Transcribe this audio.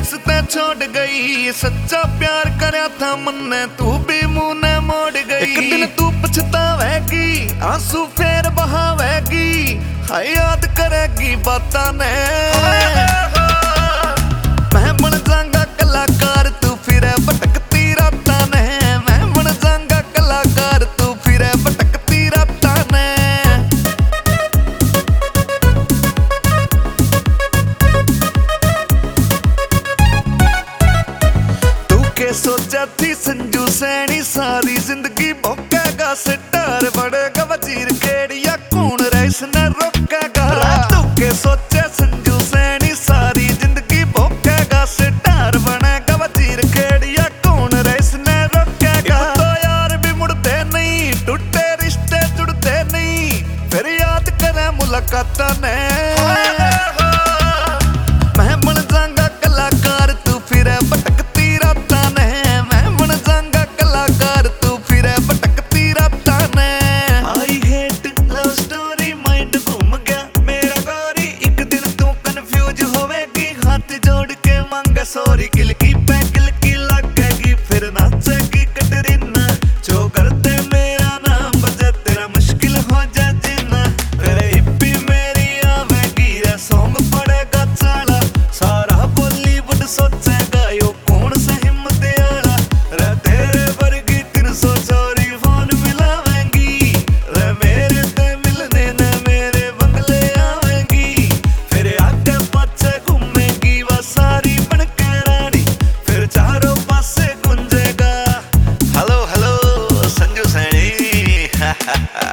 रास्ते छोड़ गई। सच्चा प्यार करया था मन्ने तू भी मुंह ने मोड़ गई। एक दिन तू पछतावेगी, आंसू फिर बहावेगी, हाय याद करेगी बातां ने। मैं बन जाऊंगा कलाकार, तू फिर भटकती रातां ने। मैं बन जाऊंगा कलाकार, तू फिर भटकती रातां ने। तू के सोचा थी संजू सैनी, सारी जिंदगी भोगेगा सितार, बड़ेगा वजीर खेड़िया कौन रईस ने रोकेगा। तू के सोचे संजू सैनी, सारी जिंदगी भोगेगा सितार, बनेगा वजीर खेड़िया कौन रईस ने रोकेगा। तो यार भी मुड़ते नहीं, टूटे रिश्ते जुड़ते नहीं, फिर याद करे मुलाकातां ने। मैं बन जाऊंगा कलाकार, तू फिर भटकती रातां ने। मैं बन जाऊंगा कलाकार, तू फिर भटकती रातां ने। I hate love story, mind घूम गया मेरा गोरी। एक दिन तू कंफ्यूज होवेगी, हाथ जोड़ के मांगे सॉरी। किलकी पे किलकी लगेगी, फिर नाचेगी कटरीना। जो करते मेरा नाम बजे, तेरा मुश्किल हो जाए जीना। फिर हिप्पी मेरी आवेगी, रे सॉन्ग पड़ेगा चाला। सारा बॉलीवुड सोचेगा यो कौन सा हिम्मत आला। रे तेरे वर्गी 304 फोन मिलावेंगी, रे मेरे ते मिलने न मेरे बंगले आवेंगी। फिर आगे पाछे घूमेगी वो सारी बनके रानी, फिर चारों पासे गूंजेगा हेलो हेलो संजू सैनी।